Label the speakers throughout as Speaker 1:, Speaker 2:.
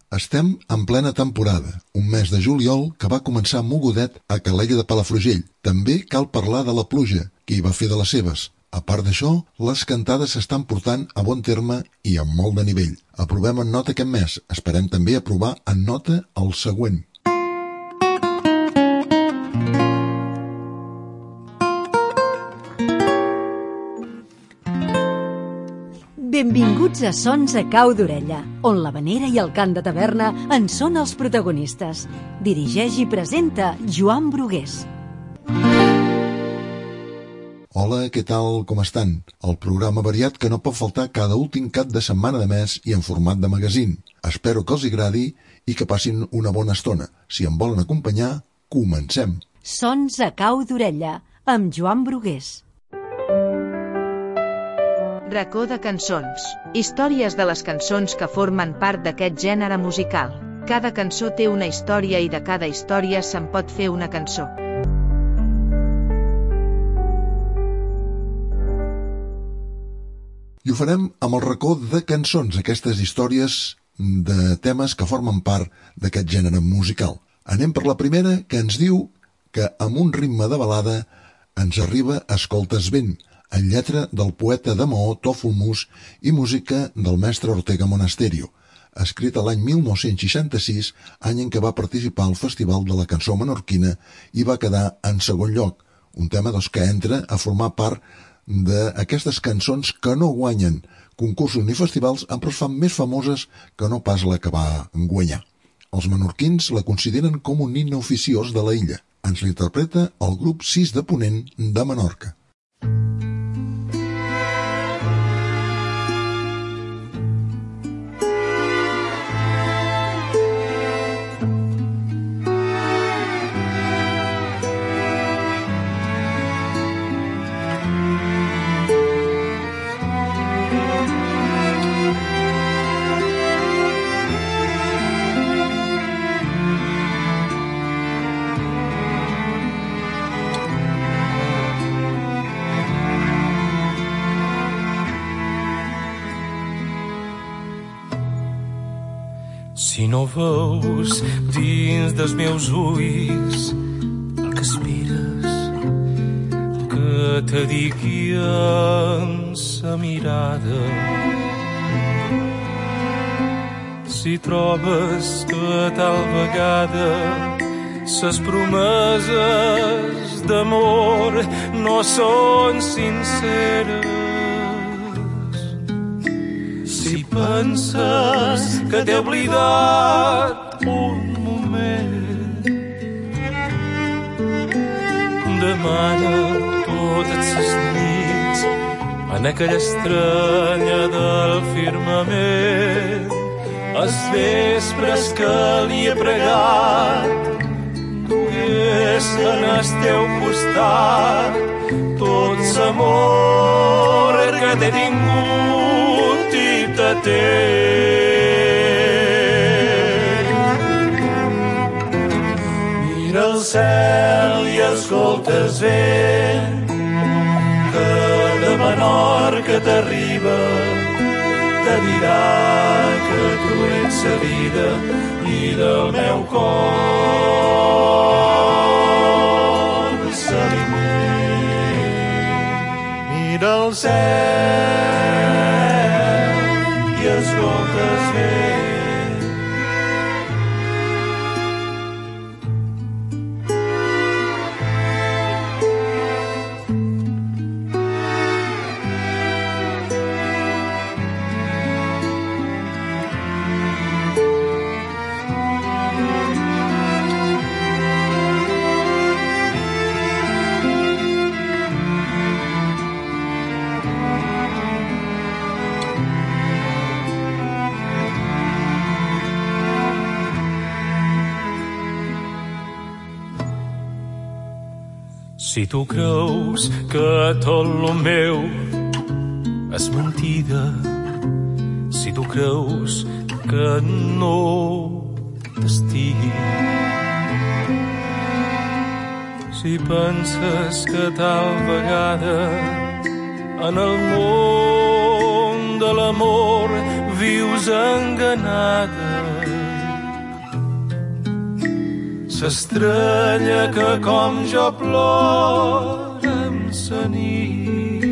Speaker 1: Estem en plena temporada, un mes de juliol que va començar mogudet a Calella de Palafrugell. També cal parlar de la pluja, que hi va fer de les seves. A part d'això, les cantades s'estan portant a bon terme i amb molt de nivell. Aprovem en nota aquest mes, esperem també aprovar en nota el següent.
Speaker 2: Benvinguts a Sons a Cau d'Orella, on l'havanera i el cant de taverna en són els protagonistes. Dirigeix i presenta Joan Brugués.
Speaker 1: Hola, què tal, com estan? El programa variat que no pot faltar cada últim cap de setmana de mes i en format de magazín. Espero que els agradi i que passin una bona estona. Si em volen acompanyar, comencem.
Speaker 2: Sons a Cau d'Orella, amb Joan Brugués.
Speaker 3: Racó de cançons. Històries de les cançons que formen part d'aquest gènere musical. Cada cançó té una història i de cada història se'n pot fer una cançó.
Speaker 1: I ho farem amb el racó de cançons, aquestes històries de temes que formen part d'aquest gènere musical. Anem per la primera, que ens diu que amb un ritme de balada ens arriba Escoltes vent, en lletra del poeta de Maó Tòfol Mus i música del mestre Ortega Monasterio, escrita l'any 1966, any en què va participar al Festival de la Cançó Menorquina i va quedar en segon lloc, un tema que entra a formar part d'aquestes cançons que no guanyen concursos ni festivals, però es fan més famoses que no pas la que va guanyar. Els menorquins la consideren com un himne oficiós de la illa. Ens l'interpreta el grup 6 de Ponent de Menorca.
Speaker 4: Si no veus dins dels meus ulls el que espires que te digui en sa mirada, si trobes que tal vegada ses promeses d'amor no són sinceres, si penses que t'he oblidat un moment, demana totes les nits en aquella estranya del firmament, els vespres que li he pregat dugués en el teu costat tot l'amor que t'he tingut i te té. Mira el cel i escoltes vent que de Menorca t'arriba, te dirà que tu ets la vida i del meu cor l'aliment. Mira el cel i escoltes vent. Si tu creus que tot lo meu és mentida, si tu creus que no t'estigui, si penses que tal vegada en el món de l'amor vius enganada, s'estrella que com jo plora amb sa nit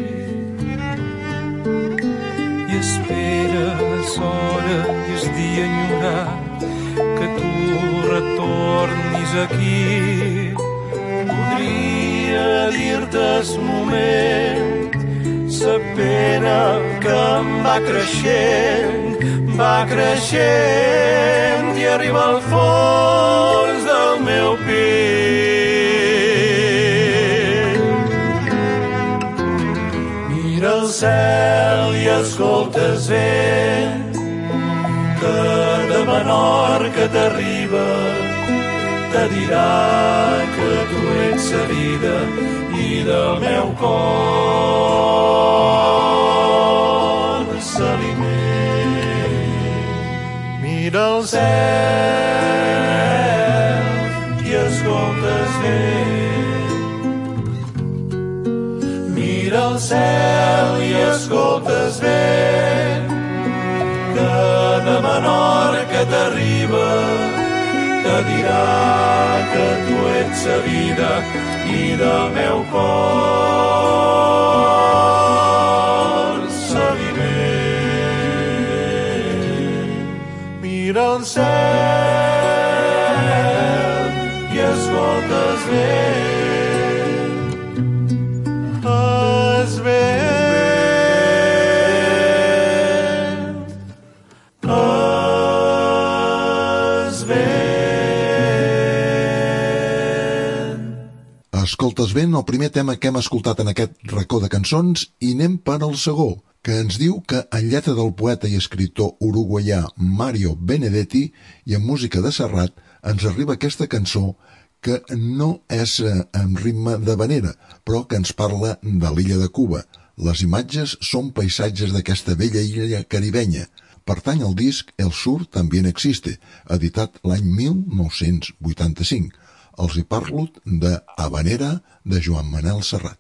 Speaker 4: i esperes hora i es dia enyorat que tu retornis aquí. Podria dir-te es moment, sa pena que em va creixent i arriba al fons del meu pit. Mira el cel i escoltes vent que de Menorca t'arriba, te dirà que tu ets la vida i del meu cor s'aliment. Mira el cel i escoltes vent. Mira el cel i escoltes vent que de Menorca t'arriba, te dirà que tu ets la vida i del meu cor s'aliment. Mira el cel i escoltes vent. Es vent.
Speaker 1: Escoltes ben el primer tema que hem escoltat en aquest racó de cançons i anem per al segó, que ens diu que en lletra del poeta i escriptor uruguaià Mario Benedetti i en música de Serrat ens arriba aquesta cançó que no és en ritme d'havanera, però que ens parla de l'illa de Cuba. Les imatges són paisatges d'aquesta vella illa caribenya. Pertany al disc El Sur también existe, editat l'any 1985. Els hi parlo de Havanera de Joan Manel Serrat.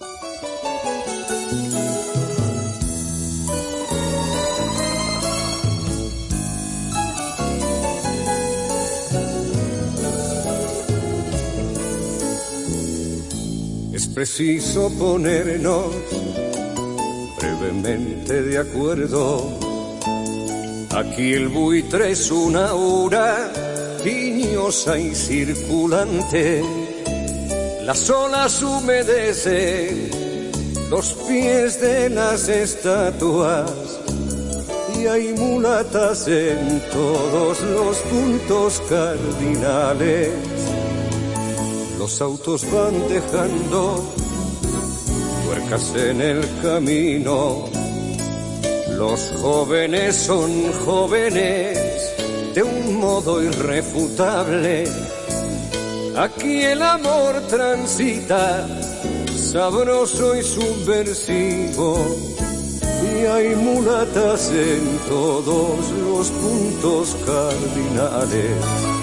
Speaker 5: Es preciso ponernos brevemente de acuerdo. Aquí el buitre es una hora tiñosa y circulante. Las olas humedecen los pies de las estatuas y hay mulatas en todos los puntos cardinales. Los autos van dejando tuercas en el camino. Los jóvenes son jóvenes de un modo irrefutable. Aquí el amor transita sabroso y subversivo y hay mulatas en todos los puntos cardinales.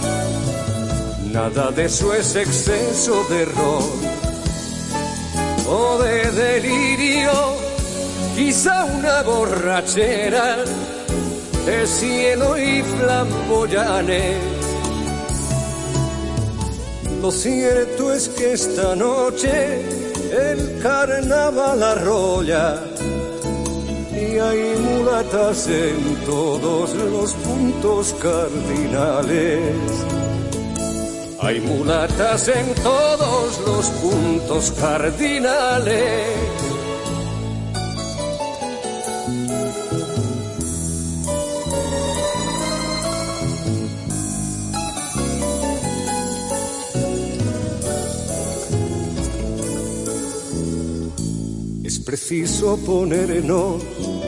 Speaker 5: Nada de eso es exceso de ron o de delirio, quizá una borrachera de cielo y flamboyanes. Lo cierto es que esta noche el carnaval arrolla y hay mulatas en todos los puntos cardinales. Hay mulatas en todos los puntos cardinales. Es preciso ponernos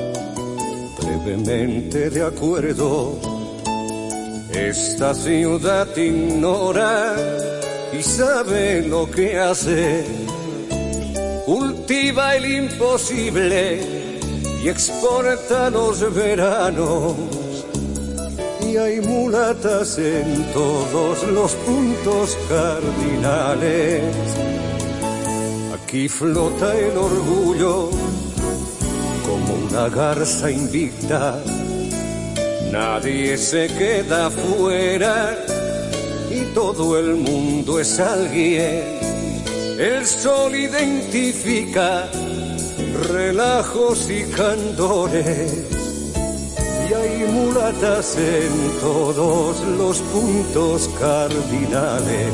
Speaker 5: brevemente de acuerdo. Esta ciudad ignora y sabe lo que hace. Cultiva el imposible y exporta los veranos. Y hay mulatas en todos los puntos cardinales. Aquí flota el orgullo como una garza invicta. Nadie se queda fuera y todo el mundo es alguien. El sol identifica relajos y candores, y hay mulatas en todos los puntos cardinales.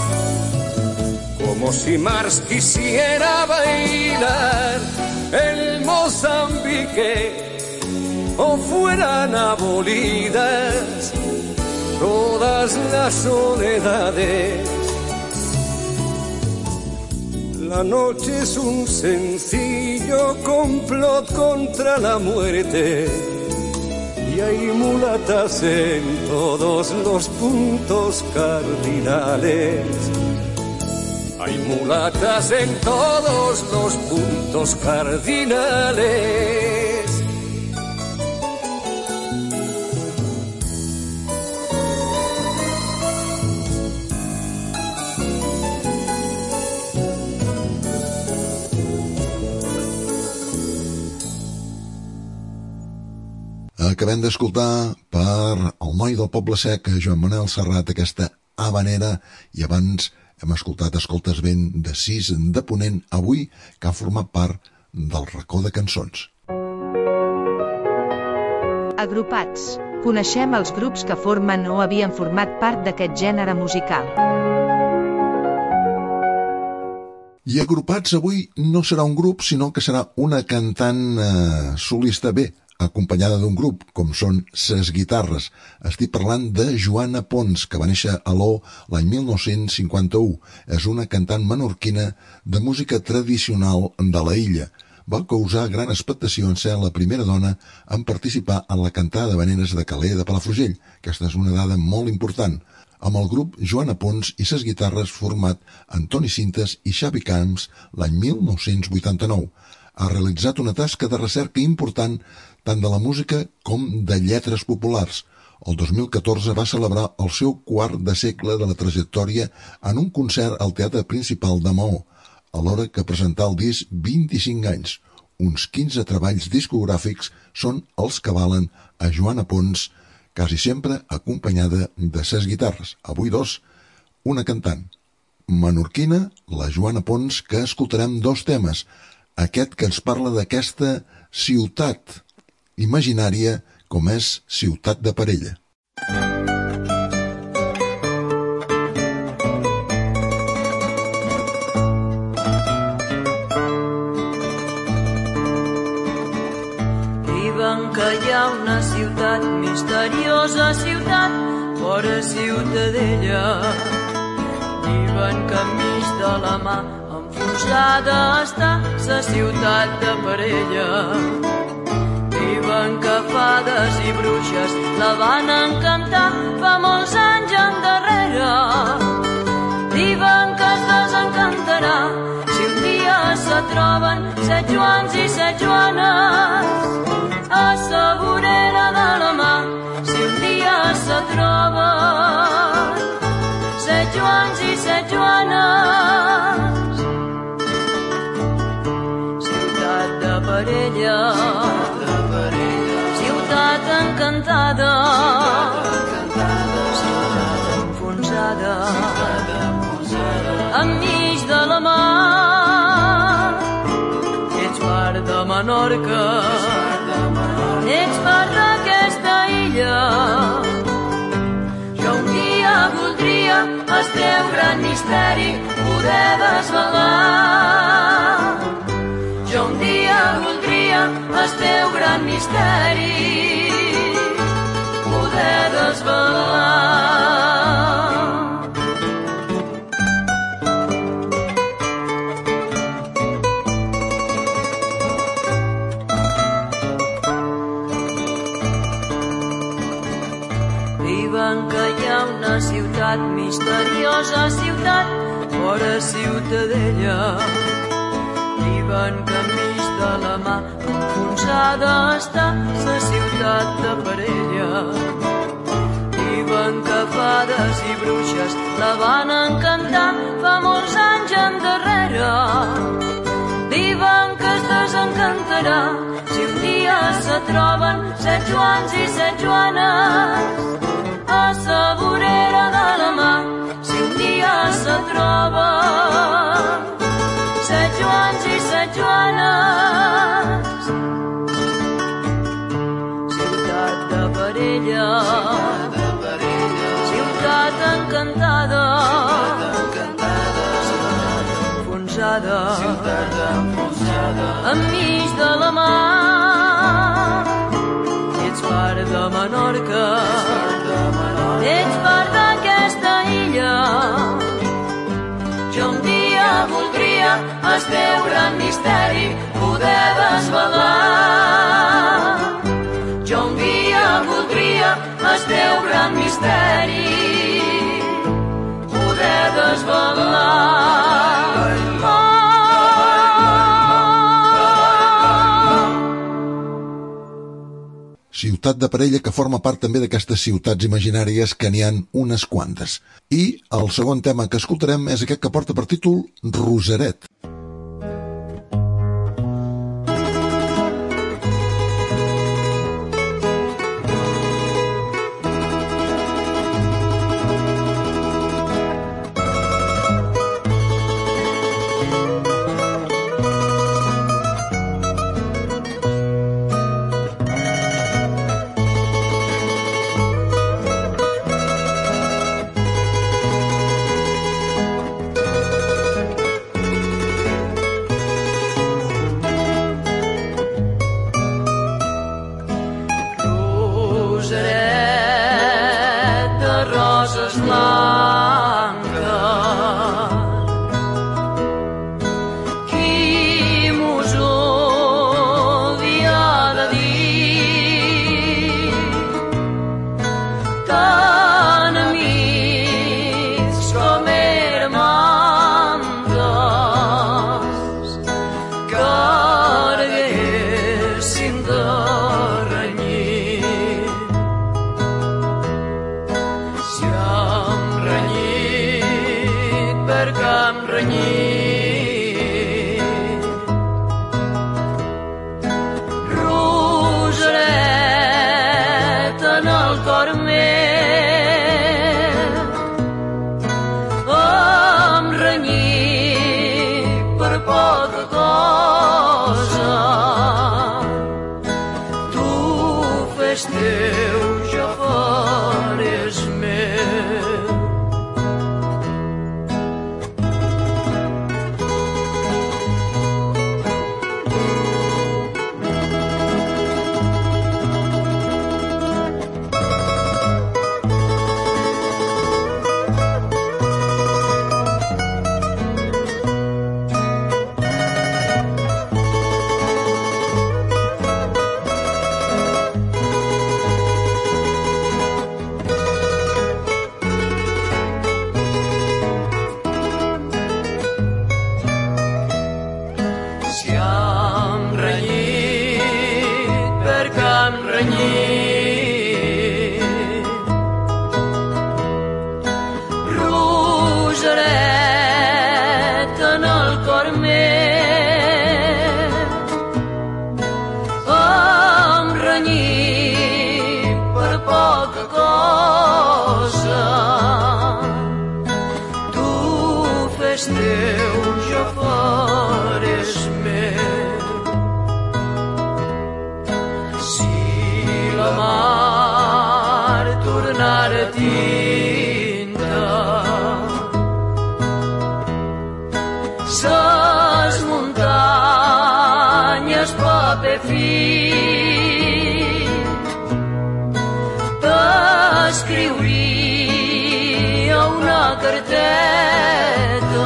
Speaker 5: Como si Mars quisiera bailar el Mozambique, o fueran abolidas todas las soledades. La noche es un sencillo complot contra la muerte, y hay mulatas en todos los puntos cardinales. Hay mulatas en todos los puntos cardinales.
Speaker 1: Acabem d'escoltar per el noi del Poble Sec, Joan Manel Serrat, aquesta habanera, i abans hem escoltat Escoltes Vent de 6 de Ponent, avui que ha format part del racó de cançons.
Speaker 3: Agrupats. Coneixem els grups que formen o havien format part d'aquest gènere musical.
Speaker 1: I Agrupats avui no serà un grup, sinó que serà una cantant solista acompanyada d'un grup, com són Ses Guitarres. Estic parlant de Joana Pons, que va néixer a l'O l'any 1951. És una cantant menorquina de música tradicional de la illa. Va causar gran expectació en ser la primera dona en participar en la cantada d'havaneres de Calais de Palafrugell. Aquesta és una dada molt important. Amb el grup Joana Pons i Ses Guitarres, format Antoni Cintes i Xavi Camps l'any 1989. Ha realitzat una tasca de recerca important tant de la música com de lletres populars. El 2014 va celebrar el seu quart de segle de la trajectòria en un concert al Teatre Principal de Maó, alhora que presentar el disc 25 anys. Uns 15 treballs discogràfics són els que valen a Joana Pons, quasi sempre acompanyada de Ses Guitarres. Avui una cantant menorquina, la Joana Pons, que escoltarem dos temes. Aquest que ens parla d'aquesta ciutat imaginària com és Ciutat de Parella.
Speaker 6: Diuen que hi ha una ciutat, misteriosa ciutat, fora Ciutadella. Diuen que enmig de la mà enfonsada està sa ciutat de Parella. Diuen que fades i bruixes la van encantar fa molts anys endarrere. Diuen que es desencantarà si un dia se troben set Joans i set Joanes a sa vorera de la mà. Si un dia se troben set Joans i set Joanes, ciutat de Parella, ciutat encantada, ciutat enfonsada, enmig de la mar. Ets part de Menorca, ets part d'aquesta illa. Jo un dia voldria el teu gran misteri poder desvelar. Jo un dia voldria el teu gran misteri poder desvelar. Diuen que hi ha una ciutat, misteriosa ciutat, fora Ciutadella. Diuen que enmig de la mà enfonsada està sa ciutat de Parella. Diuen que fades i bruixes la van encantar fa molts anys endarrere. Diuen que es desencantarà si un dia se troben set Joans i set Joanes a sa vorera de la mar. enfonsada, enmig de la mar. Ets part de Menorca, ets part d'aquesta illa. Jo un dia voldria el teu gran misteri poder desvelar. Jo un dia voldria el teu gran misteri poder desvelar.
Speaker 1: Ciutat de Parella, que forma part també d'aquestes ciutats imaginàries, que n'hi han unes quantes. I el segon tema que escoltarem és aquest que porta per títol Rosaret.
Speaker 6: T'escriuria una carteta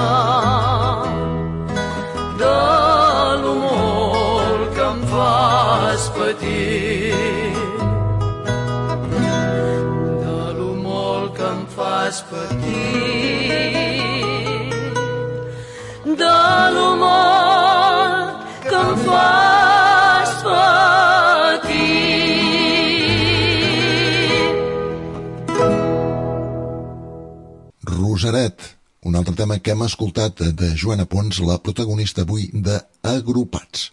Speaker 6: de lo molt que em fas patir, de lo molt que em fas patir, de lo molt que em fas patir.
Speaker 1: Rosaret, un altre tema que hem escoltat de Joana Pons, la protagonista avui de Agrupats.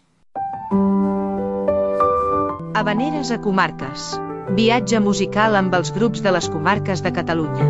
Speaker 3: Havaneres a comarques. Viatge musical amb els grups de les comarques de Catalunya.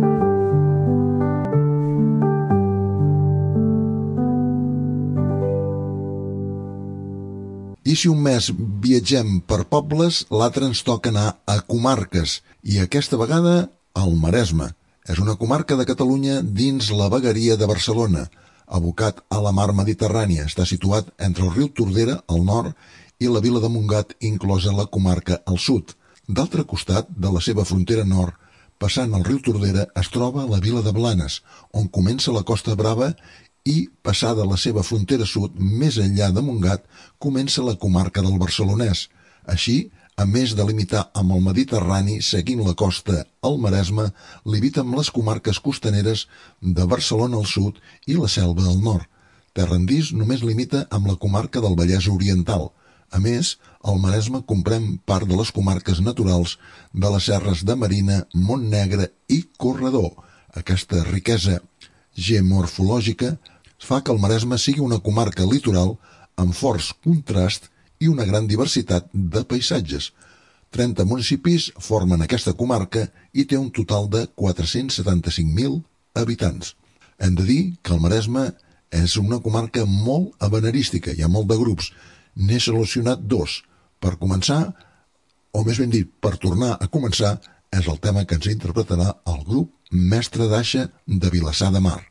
Speaker 1: I si un mes viatgem per pobles, l'altre ens toca anar a comarques, i aquesta vegada al Maresme. És una comarca de Catalunya dins la vegueria de Barcelona. abocat a la mar Mediterrània. Està situat entre el riu Tordera, al nord, i la vila de Montgat, inclosa la comarca al sud. D'altre costat de la seva frontera nord, passant el riu Tordera, es troba la vila de Blanes, on comença la Costa Brava i, passada la seva frontera sud, més enllà de Montgat, comença la comarca del Barcelonès. Així, a més de limitar amb el Mediterrani, seguint la costa al Maresme, limita amb les comarques costaneres de Barcelona al sud i la Selva al nord. Terrandís només limita amb la comarca del Vallès Oriental. A més, el Maresme comprèn part de les comarques naturals de les serres de Marina, Montnegre i Corredor. Aquesta riquesa geomorfològica fa que el Maresme sigui una comarca litoral amb forts contrast i una gran diversitat de paisatges. 30 municipis formen aquesta comarca i té un total de 475.000 habitants. Hem de dir que el Maresme és una comarca molt habanerística, hi ha molt de grups. N'he seleccionat 2. Per començar, o més ben dit, per tornar a començar, és el tema que ens interpretarà el grup Mestre d'Aixa de Vilassar de Mar.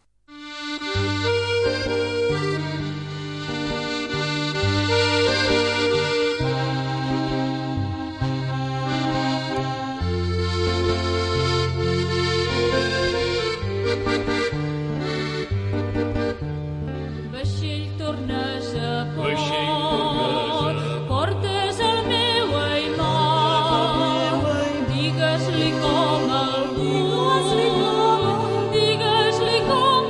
Speaker 6: Digues-li com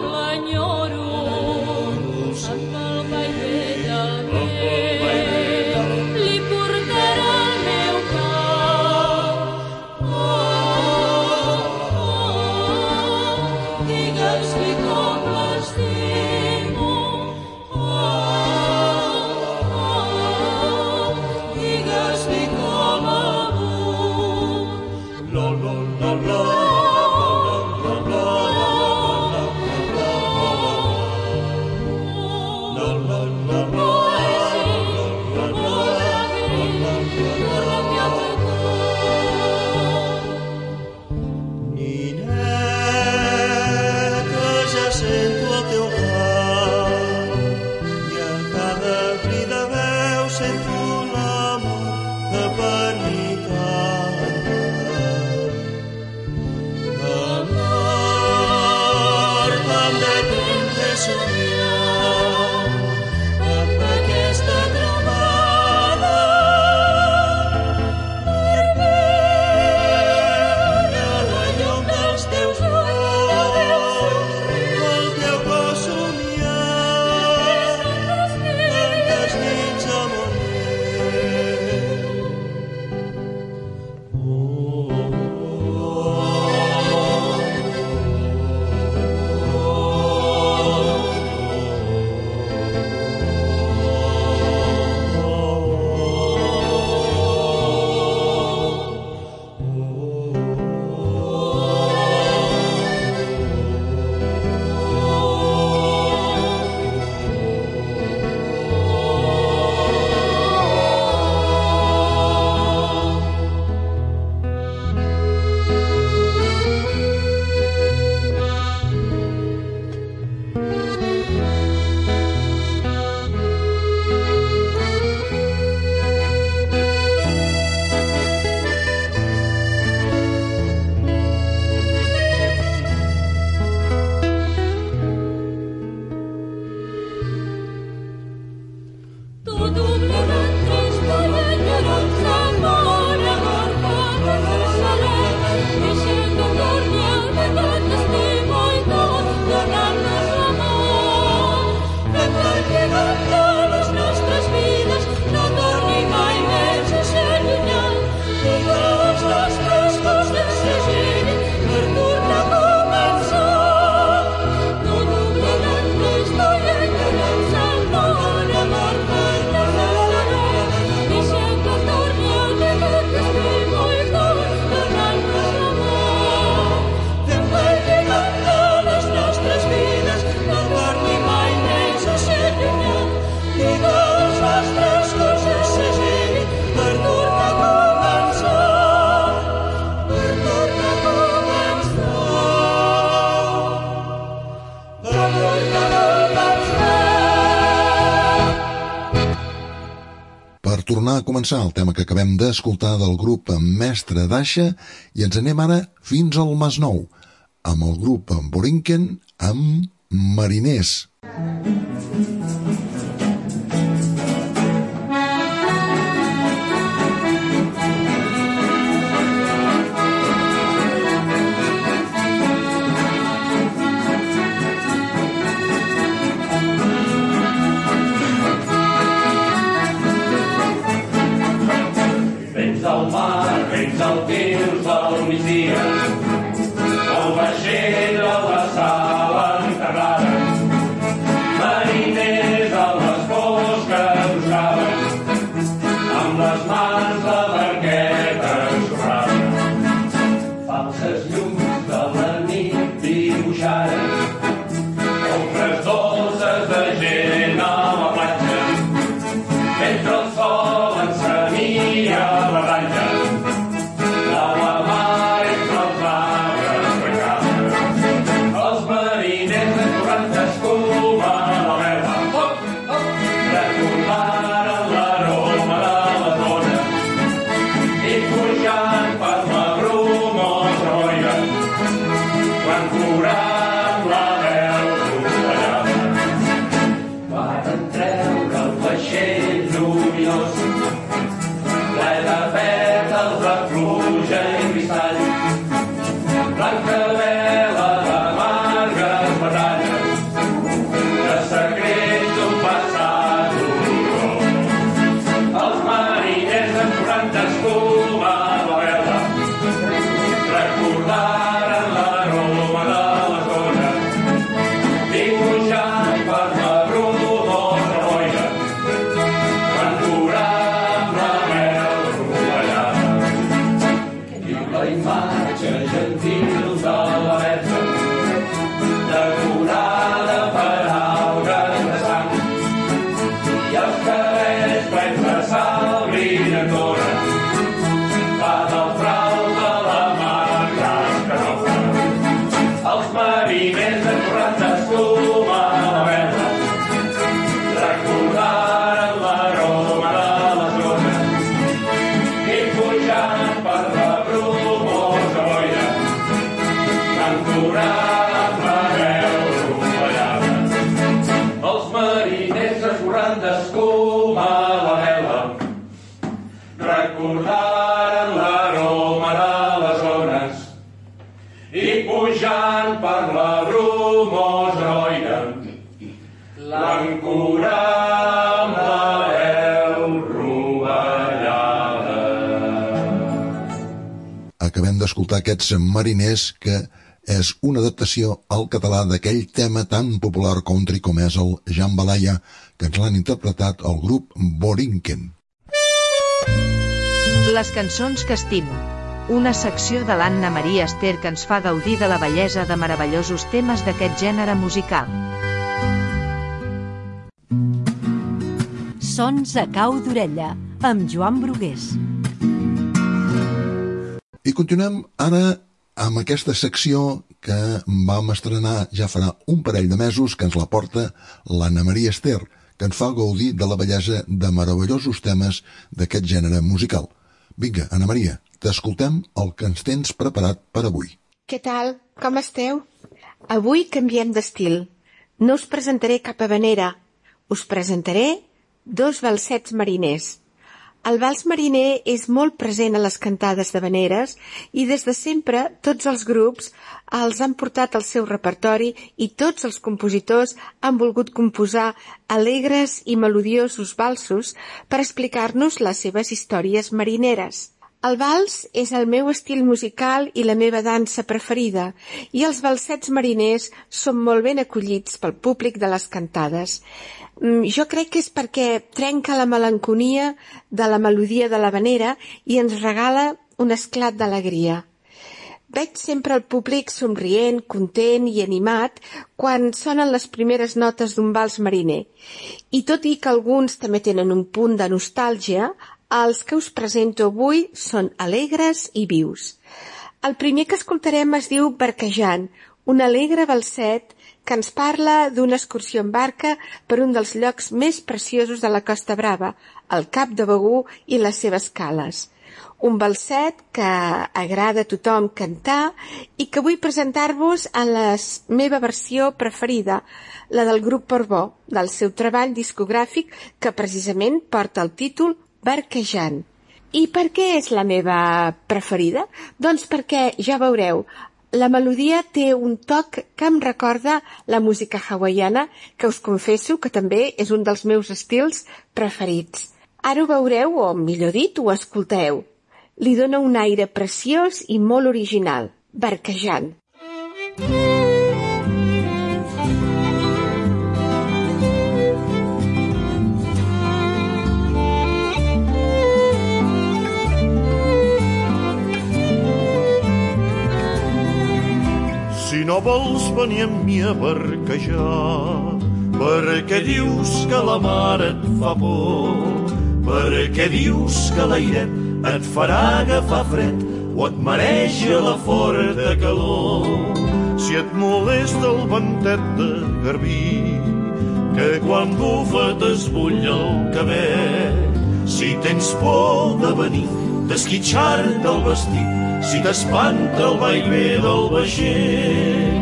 Speaker 1: tornar a començar el tema que acabem d'escoltar del grup Mestre d'Aixa i ens anem ara fins al Masnou, amb el grup Borinquen amb Mariners.
Speaker 7: Del mar, vents altius del migdia, el vaixell a la sala enterrada, mariners a les fosques buscaven, amb les mans la barqueta ensorrada. Falses llums de la nit dibuixaren, ombres dolces de gent a la platja, mentre el sol encenia la ratlla de la mar entre els arbres trencades. Els mariners esborrant escuma a la vela recordaren l'aroma de les ones i pujant per la brumosa boira quan cobrant la veu rovellada varen treure el vaixell lluminós ple de pètals de pluja i cristall, blanca vela de margues batalles, de secrets d'un passat horrorós. Els mariners enforant escuma a la vela recordaren l'aroma de les ones i pujant per la brumosa boira van cobrant la veu rovellada. I la imatge gentil de la verge decorada per algues de sang i els cabells plens de sal brillantora va del frau de la mar cascarosa. Els mariners enforrant d'escuma a la vela recordaren l'aroma de les ones i pujant per la brumosa boira van cobrar la veu rovellada. Els mariners esborrant d'escuma a la vela recordaren l'aroma de les ones i pujant per la brumosa boira van cobrar la veu rovellada.
Speaker 1: Acabem d'escoltar aquests Mariners, que és una adaptació al català d'aquell tema tan popular country com és el Jambalaya, que ens l'han interpretat el grup Borinquen.
Speaker 3: Les cançons que estimo. Una secció de l'Anna Maria Ester que ens fa gaudir de la bellesa de meravellosos temes d'aquest gènere musical.
Speaker 2: Sons a cau d'orella, amb Joan Brugués.
Speaker 1: I continuem ara amb aquesta secció que vam estrenar ja farà un parell de mesos, que ens la porta l'Anna Maria Ester, que ens fa gaudir de la bellesa de meravellosos temes d'aquest gènere musical. Vinga, Anna Maria, t'escoltem el que ens tens preparat per avui.
Speaker 8: Què tal? Com esteu? Avui canviem d'estil. No us presentaré cap habanera. Us presentaré dos valsets mariners. El vals mariner és molt present a les cantades d'havaneres i des de sempre tots els grups els han portat al seu repertori i tots els compositors han volgut composar alegres i melodiosos valsos per explicar-nos les seves històries marineres. El vals és el meu estil musical i la meva dansa preferida i els valsets mariners són molt ben acollits pel públic de les cantades. Jo crec que és perquè trenca la melanconia de la melodia de l'havanera i ens regala un esclat d'alegria. Veig sempre el públic somrient, content i animat quan sonen les primeres notes d'un vals mariner. I tot i que alguns també tenen un punt de nostàlgia, els que us presento avui són alegres i vius. El primer que escoltarem es diu Barquejant, un alegre valset que ens parla d'una excursió en barca per un dels llocs més preciosos de la Costa Brava, el Cap de Begur i les seves cales. Un balset que agrada a tothom cantar i que vull presentar-vos en la meva versió preferida, la del grup Portbou, del seu treball discogràfic que precisament porta el títol Barquejant. I per què és la meva preferida? Doncs perquè, ja veureu, la melodia té un toc que em recorda la música hawaiana, que us confesso que també és un dels meus estils preferits. Ara ho veureu, o millor dit, ho escolteu. Li dona un aire preciós i molt original, Barquejant.
Speaker 4: Si no vols venir amb mi a barquejar, perquè dius que la mar et fa por, perquè dius que l'airet et farà agafar fred o et mareja la forta calor. Si et molesta el ventet de garbí, que quan bufa t'esbulla el cabell, si tens por de venir, d'esquitxar-te el vestit, si t'espanta el vaivé del vaixell,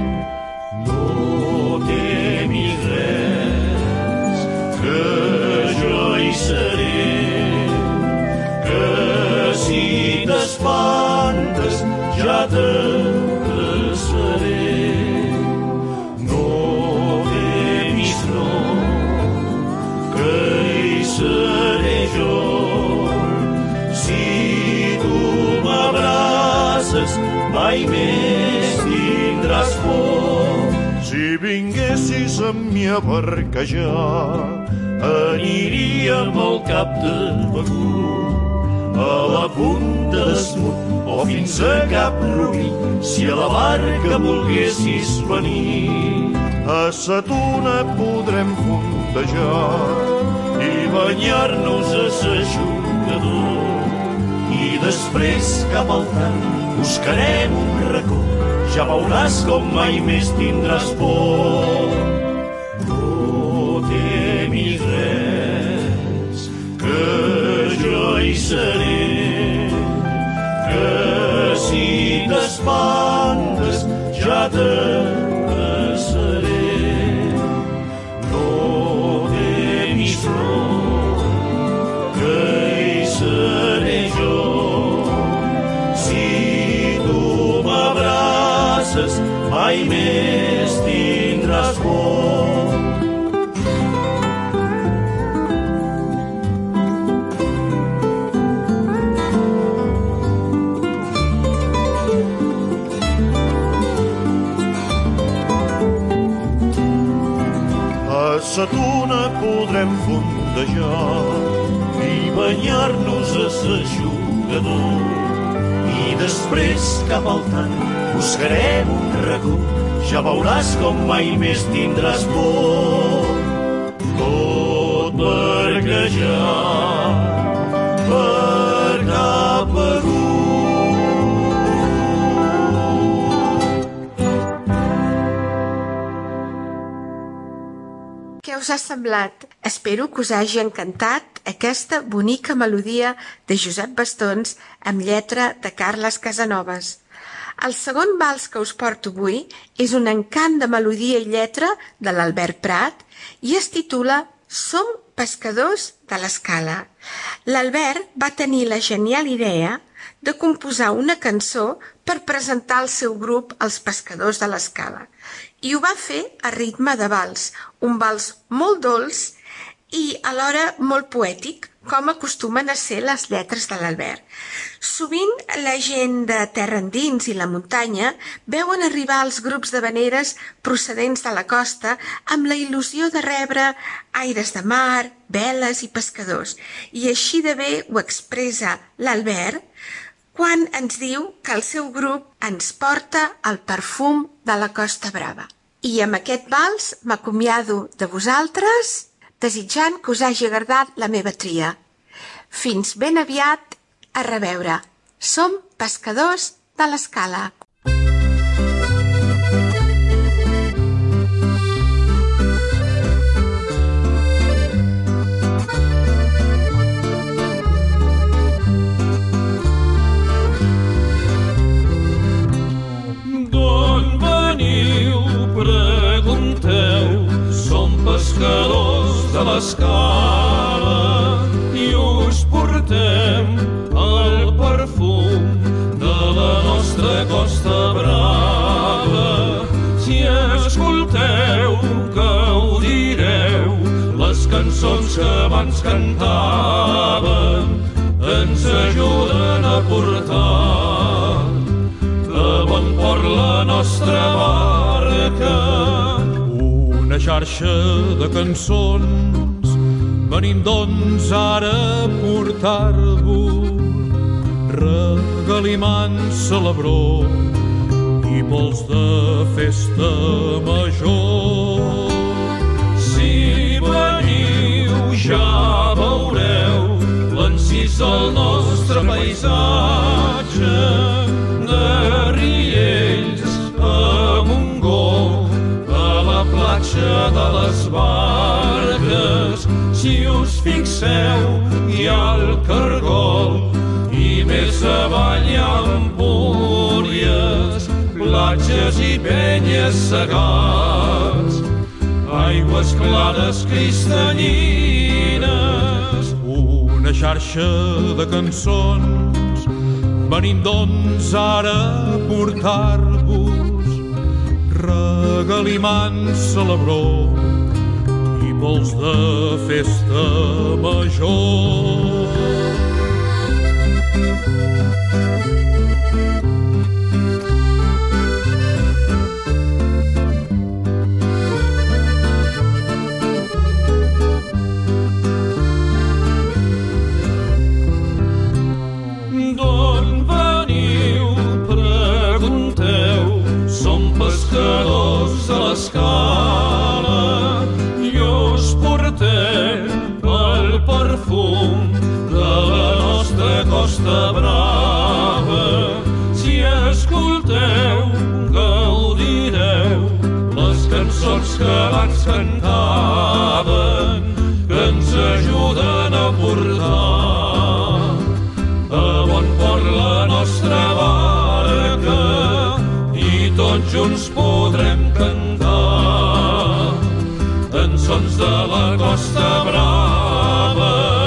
Speaker 4: no temis res, que jo hi seré, que si t'espantes ja t'abraçaré. No temis, no, que hi seré jo. Si tu m'abraces, mai més tindràs por. Si vinguessis amb mi a barquejar, aniríem al Cap de Begur, a la punta d'Esmut o fins a Cap Rubí, si a la barca volguessis venir. A sa tuna podrem fondejar i banyar-nos a s'aixugador, i després cap al tant buscarem un racó, ja veuràs com mai més tindràs por. No temis res, que jo hi seré, que si t'espantes ja t'abraçaré. No temis, no, que hi seré jo. Si tu m'abraces, mai més tindràs por. A sa tuna podrem fondejar i banyar-nos a s'aixugador, i després cap al tant buscarem un racó, ja veuràs com mai més tindràs por. Tot barquejar per Cap Begur.
Speaker 8: Què us ha semblat? Espero que us hagi encantat aquesta bonica melodia de Josep Bastons amb lletra de Carles Casanovas. El segon vals que us porto avui és un encant de melodia i lletra de l'Albert Prat i es titula Som pescadors de l'Escala. L'Albert va tenir la genial idea de composar una cançó per presentar el seu grup Els Pescadors de l'Escala i ho va fer a ritme de vals, un vals molt dolç i alhora molt poètic, com acostumen a ser les lletres de l'Albert. Sovint la gent de terra endins i la muntanya veuen arribar els grups d'havaneres procedents de la costa amb la il·lusió de rebre aires de mar, veles i pescadors. I així de bé ho expressa l'Albert quan ens diu que el seu grup ens porta el perfum de la Costa Brava. I amb aquest vals m'acomiado de vosaltres, desitjant que us hagi agradat la meva tria. Fins ben aviat, a reveure. Som pescadors de l'Escala.
Speaker 9: pregunteu, som pescadors de l'Escala i us portem el perfum de la nostra Costa Brava. Si escolteu, gaudireu les cançons que abans cantàvem, ens ajuden a portar de bon port la nostra barca. Una xarxa de cançons, venim doncs ara a portar-vos regalimants, celebró i pols de festa major. Si veniu ja veureu l'encís del nostre paisatge, de riells a Montgó, a la platja de les Barques. Si us fixeu, hi ha el Cargol i més avall hi ha Empúries, platges i penyes segats, aigües clares cristallines. Una xarxa de cançons, venim doncs ara a portar-vos regalimants, celebró i pols de festa major. Pescadors de l'Escala i us portem el perfum de la nostra Costa Brava. Si escolteu, gaudireu les cançons que abans cantaven, que ens ajuden a portar a bon port la nostra barca. Tots junts podrem cantar cançons de la Costa Brava.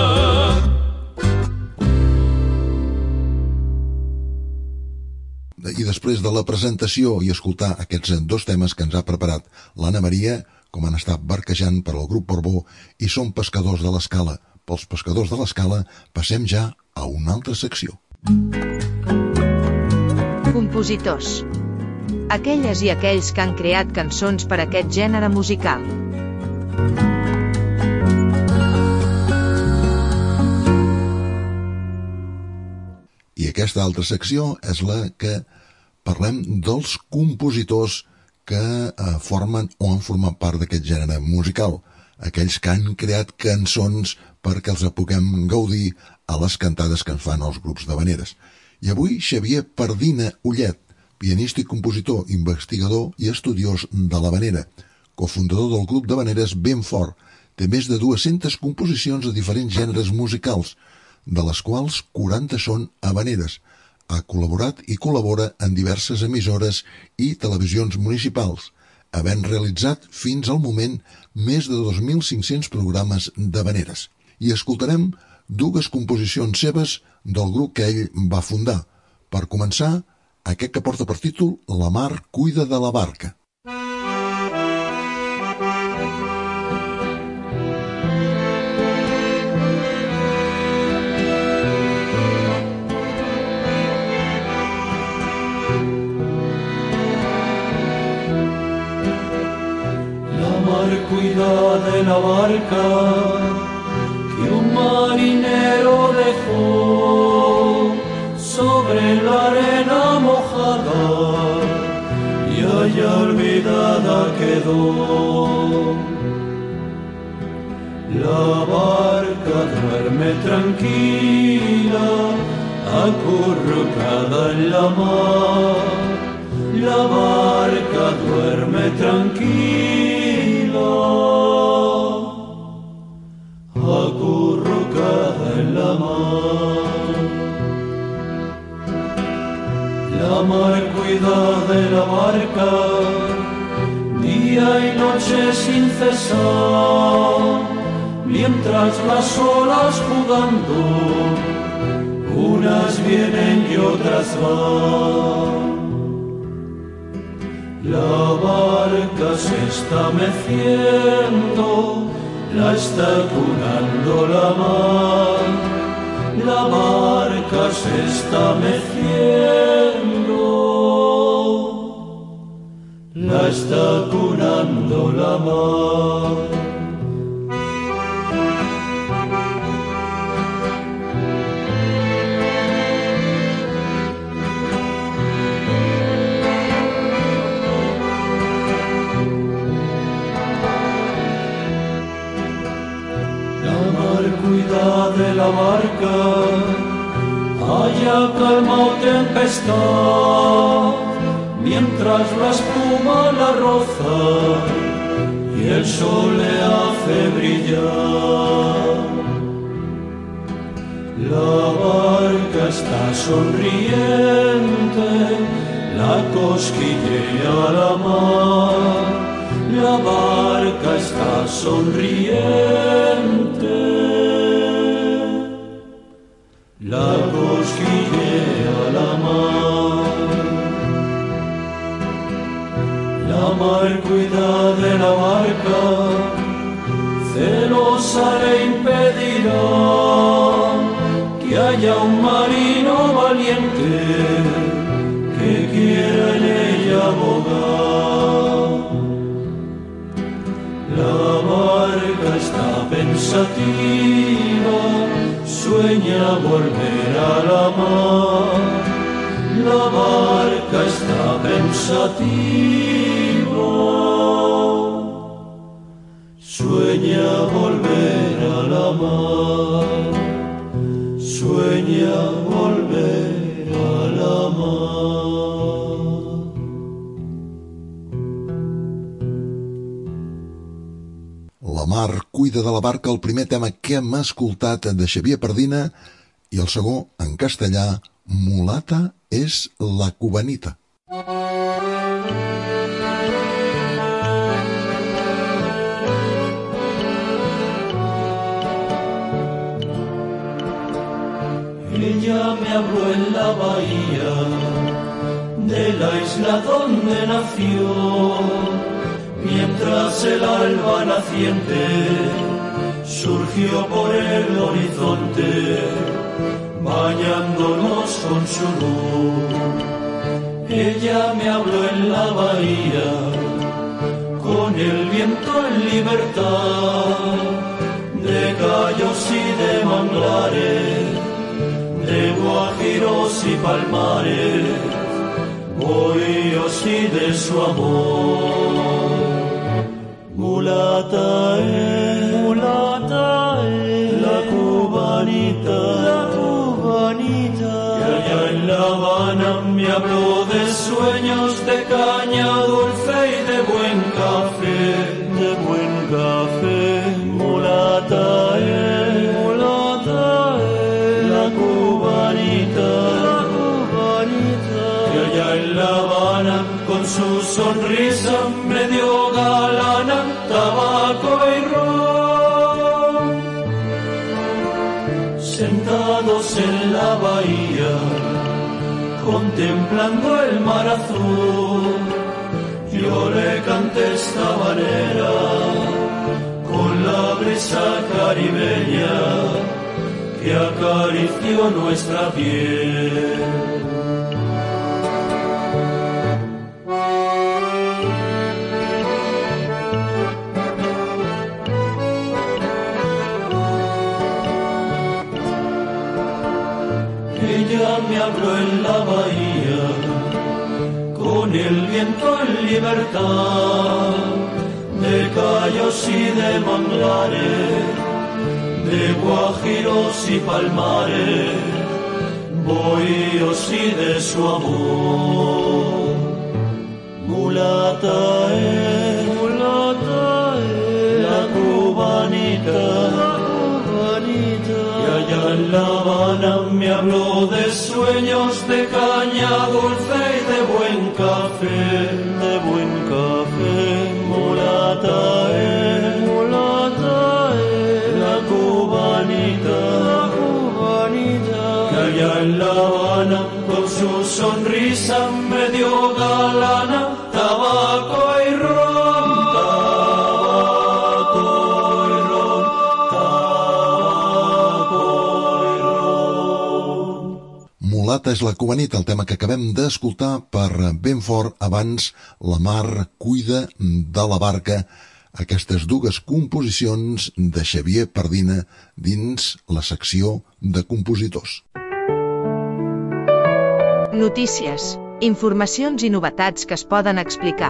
Speaker 1: I després de la presentació i escoltar aquests dos temes que ens ha preparat l'Anna Maria, com han estat barquejant per al grup Borbó i Som pescadors de l'Escala. Pels pescadors de l'Escala passem ja a una altra secció.
Speaker 3: Compositors. Aquelles i aquells que han creat cançons per a aquest gènere musical.
Speaker 1: I aquesta altra secció és la que parlem dels compositors que formen o han format part d'aquest gènere musical, aquells que han creat cançons perquè els puguem gaudir a les cantades que ens fan els grups d'havaneres. I avui Xavier Pardina Ullet, pianista i compositor, investigador i estudiós de l'havanera, cofundador del grup d'havaneres Ben Fort, té més de 200 composicions de diferents gèneres musicals, de les quals 40 són havaneres. Ha col·laborat i col·labora en diverses emissores i televisions municipals, havent realitzat fins al moment més de 2.500 programes d'havaneres. I escoltarem dues composicions seves del grup que ell va fundar. Per començar, aquest que porta per títol La mar cuida de la barca.
Speaker 10: La mar cuida de la barca que un marinero dejó sobre la arena mojada y allá olvidada quedó. La barca duerme tranquila, acurrucada en la mar. La barca duerme tranquila, acurrucada en la mar. La mar cuida de la barca, día y noche sin cesar, mientras las olas jugando, unas vienen y otras van. La barca se está meciendo, la está cunando la mar. La barca se está meciendo, la está cunando la mar. Cuida de la barca, haya calma o tempestad, mientras la espuma la roza y el sol le hace brillar. La barca está sonriente, la cosquillea la mar. La barca está sonriente, la cosquillea la mar. La mar cuida de la barca, celosa le impedirá que haya un marino valiente que quiera en ella bogar. La barca está pensativa, sueña volver a la mar. La barca está pensativa, sueña volver a la mar. Sueña volver a la mar.
Speaker 1: La mar cuida de la barca, el primer tema que hem escoltat de Xavier Pardina, i el segon, en castellà, Mulata és la cubanita.
Speaker 10: Ella me habló en la bahía de la isla donde nació, mientras el alba naciente surgió por el horizonte, bañándonos con su luz. Ella me habló en la bahía, con el viento en libertad, de cayos y de manglares, de guajiros y palmares, bohíos y de su amor. Mulata es la cubanita, y allá en La Habana me habló de sueños, de caña dulce y de buen café, Mulata es la cubanita, y allá en La Habana con su sonrisa medio galana, tabaco y ron. Sentados en la bahía, contemplando el mar azul, yo le canté esta habanera con la brisa caribeña que acarició nuestra piel. Ella me habló en la bahía, con el viento en libertad, de cayos y de manglares, de guajiros y palmares, bohíos y de su amor. Mulata es la cubanita, y allá en La Habana me habló de sueños, de caña dulce y de buen café,
Speaker 1: Mata és la Cubanit, el tema que acabem d'escoltar per ben fort abans La mar cuida de la barca, aquestes dues composicions de Xavier Pardina dins la secció de compositors.
Speaker 3: Notícies, informacions i novetats que es poden explicar.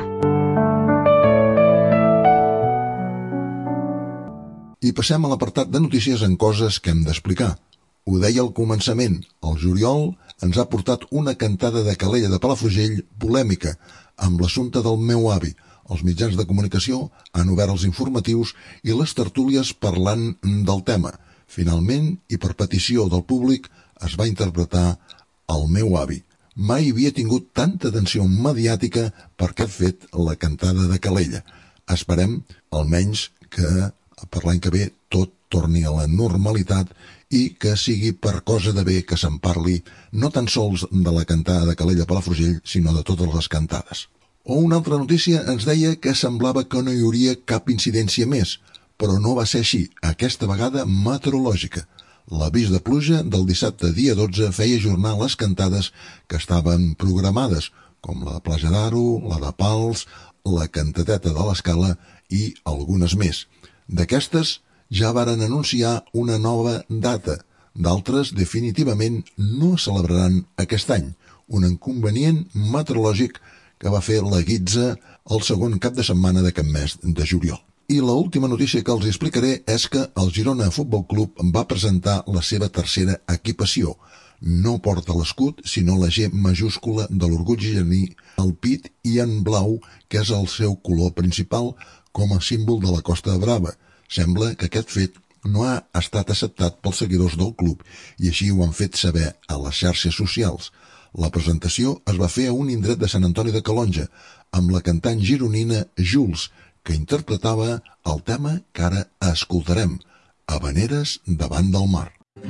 Speaker 1: I passem a l'apartat de notícies en coses que hem d'explicar. Ho deia al començament, el juliol ens ha portat una cantada de Calella de Palafrugell polèmica amb l'assumpte del meu avi. Els mitjans de comunicació han obert els informatius i les tertúlies parlant del tema. Finalment, i per petició del públic, es va interpretar El meu avi. Mai havia tingut tanta atenció mediàtica per què ha fet la cantada de Calella. Esperem, almenys, que per l'any que ve tot torni a la normalitat i que sigui per cosa de bé que se'n parli no tan sols de la cantada de Calella Palafrugell, sinó de totes les cantades. O una altra notícia ens deia que semblava que no hi hauria cap incidència més, però no va ser així, aquesta vegada meteorològica. L'avís de pluja del dissabte dia 12 feia ajornar les cantades que estaven programades, com la de Plaja d'Aro, la de Pals, la cantadeta de l'Escala i algunes més. D'aquestes ja varen anunciar una nova data, d'altres definitivament no es celebraran aquest any, un inconvenient meteorològic que va fer la guitza el segon cap de setmana d'aquest mes de juliol. I l'última notícia que els explicaré és que el Girona Futbol Club va presentar la seva tercera equipació. No porta l'escut, sinó la G majúscula de l'orgull gironí al pit i en blau, que és el seu color principal, com a símbol de la Costa Brava. Sembla que aquest fet no ha estat acceptat pels seguidors del club i així ho han fet saber a les xarxes socials. La presentació es va fer a un indret de Sant Antoni de Calonja, amb la cantant gironina Jules, que interpretava el tema que ara escoltarem, Havaneres davant del mar.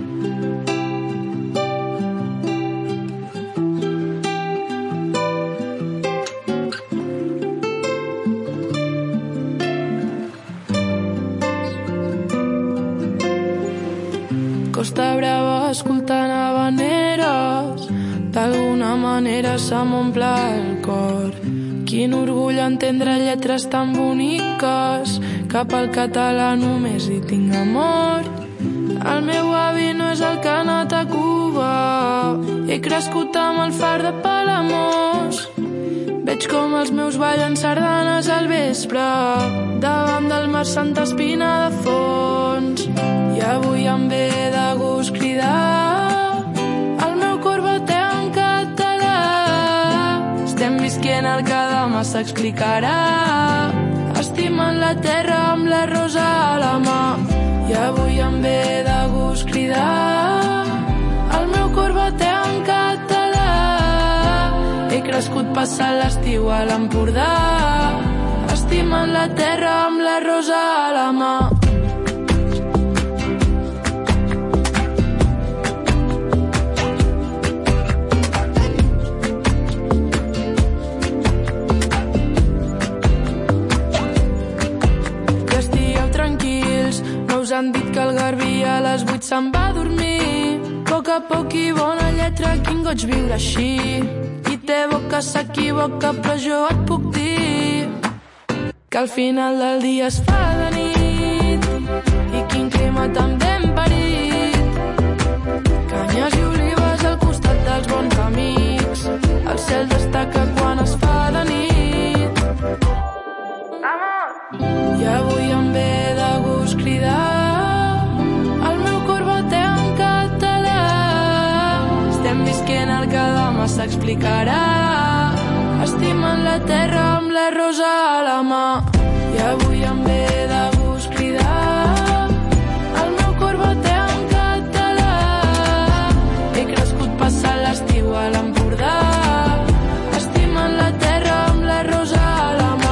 Speaker 11: Costa Brava escoltant havaneres, d'alguna manera se m'omple el cor. Quin orgull entendre lletres tan boniques, cap al català només hi tinc amor. El meu avi no és el que ha anat a Cuba, he crescut amb el far de Palamós. Veig com els meus ballen sardanes al vespre, davant del mar Santa Espina de fons. I avui em ve de gust cridar, el meu cor bateu en català. Estem visquent el que demà s'explicarà, estimant la terra amb la rosa a la mà. I avui em ve de gust cridar, el meu cor bateu en català. He crescut passant l'estiu a l'Empordà, estimant la terra amb la rosa a la mà. Us han dit que el Garbí a les 8 se'n va a dormir. A poc i bona lletra, quin goig viure així. Qui té boca s'equivoca, però jo et puc dir que al final del dia es fa de nit. I quin clima tan ben parit, canyes i olives al costat dels bons amics. El cel destaca quan es fa de nit. I avui em ve de gust cridar, visquent el que demà s'explicarà, estimant la terra amb la rosa a la mà. I avui em ve de gust cridar, el meu cor bateu en català. He crescut passant l'estiu a l'Empordà, estimant la terra amb la rosa a la mà.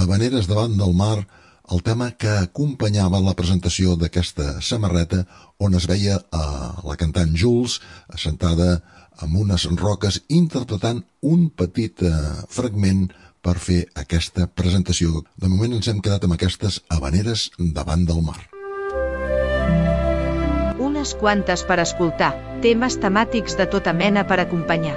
Speaker 1: Havaneres davant del mar, el tema que acompanyava la presentació d'aquesta samarreta on es veia la cantant Jules assentada amb unes roques interpretant un petit fragment per fer aquesta presentació. De moment ens hem quedat amb aquestes Havaneres davant del mar.
Speaker 3: Unes quantes per escoltar, temes temàtics de tota mena per acompanyar.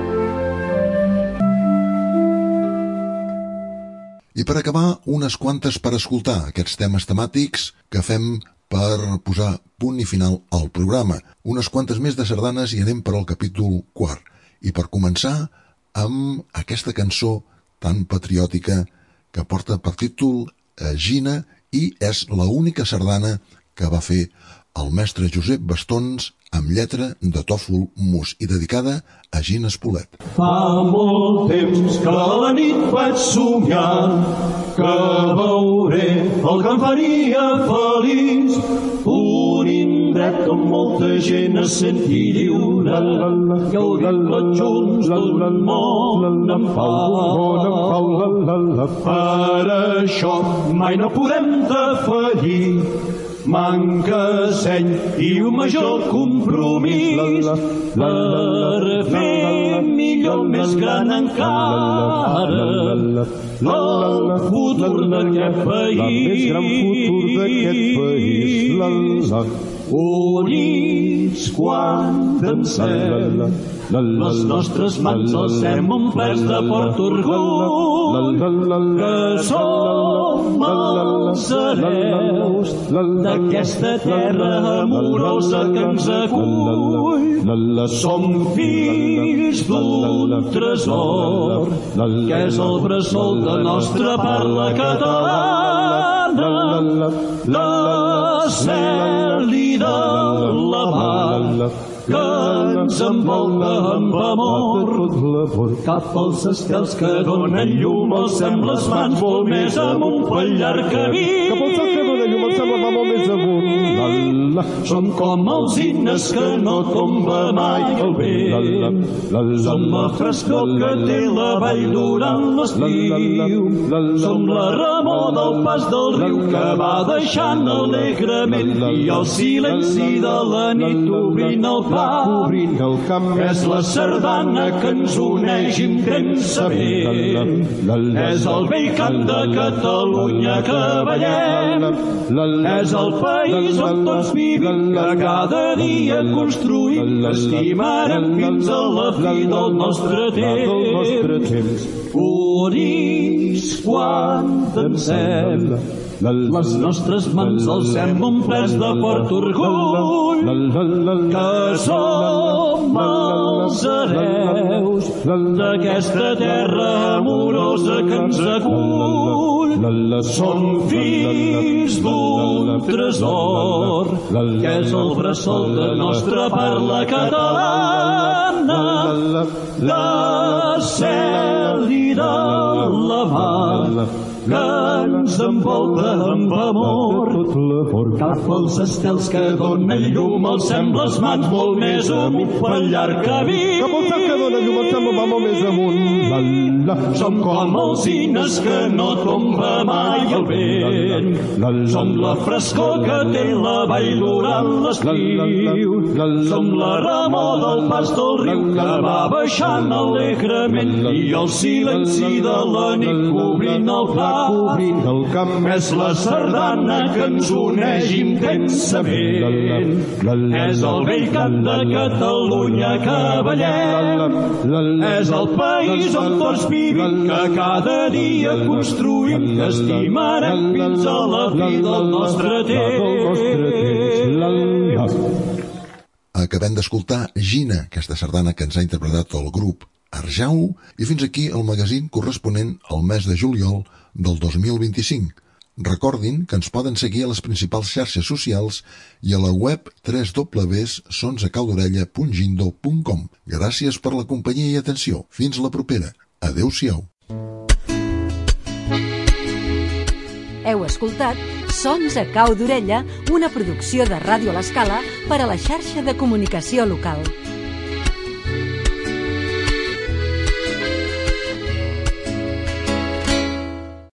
Speaker 1: I per acabar, unes quantes per escoltar, aquests temes temàtics que fem per posar punt i final al programa. Unes quantes més de sardanes i anem per al capítol 4. I per començar amb aquesta cançó tan patriòtica que porta per títol Gina i és l'única sardana que va fer el mestre Josep Bastons amb lletra de Tòfol Mus i dedicada a Gina Spolet.
Speaker 10: Fa molt temps que a la nit vaig somiar que veuré el que em faria feliç, un indret on molta gent es senti lliure, gaudir tots junts d'un món en pau. Per això mai no podem defallir, manca seny i un major compromís per fer millor, més gran encara, el futur d'aquest país. Units quan dansem, les nostres mans alcem omplerts de fort orgull, que som els hereus d'aquesta terra amorosa que ens acull. Som fills d'un tresor, que és el bressol de nostra parla catalana, de cel i de la mar, que ens envolta amb amor. Cap als estels que donen llum alcem les mans molt més amunt pel llarg camí. Cap als estels que donen llum alcem les mans molt més amunt. Som com els himnes que no tomba mai el vent. Som la frescor que té la vall durant l'estiu. Som la remor del pas del riu que va deixant alegrement i el silenci de la nit obrint el camp. És la sardana que ens uneix intensament. És el vell cant de Catalunya que ballem. És el país on tots vivim, que cada dia construïm, que estimarem fins a la fi del nostre temps. Units quan dansem, les nostres mans alcem omplerts de fort orgull, que som els hereus d'aquesta terra amorosa que ens acull. Som fills d'un tresor, que és el bressol de nostra parla catalana, de cel i de la mar, que ens envolta amb amor. Cap als estels que donen llum alcem les mans molt més amunt pel llarg camí. Cap als estels que donen llum alcem les mans molt més amunt. Som com els himnes que no tomba mai el vent. Som la frescor que té la vall durant l'estiu. Som la remor del pas del riu que va baixant alegrement i el silenci de la nit cobrint el camp. És la sardana que ens uneix intensament. És el vell cant de Catalunya que ballem. És el país on tots vivim, que cada dia construïm, que estimarem fins a la fi del nostre temps.
Speaker 1: Acabem d'escoltar Gina, aquesta sardana que ens ha interpretat el grup Arjau, i fins aquí el magazín corresponent al mes de juliol del 2025. Recordin que ens poden seguir a les principals xarxes socials i a la web www.sonsdecaudorella.gindo.com. Gràcies per la companyia i atenció. Fins la propera. Adéu-siau.
Speaker 2: Heu escoltat Sons a Cau d'Orella, una producció de Ràdio a l'Escala per a la xarxa de comunicació local.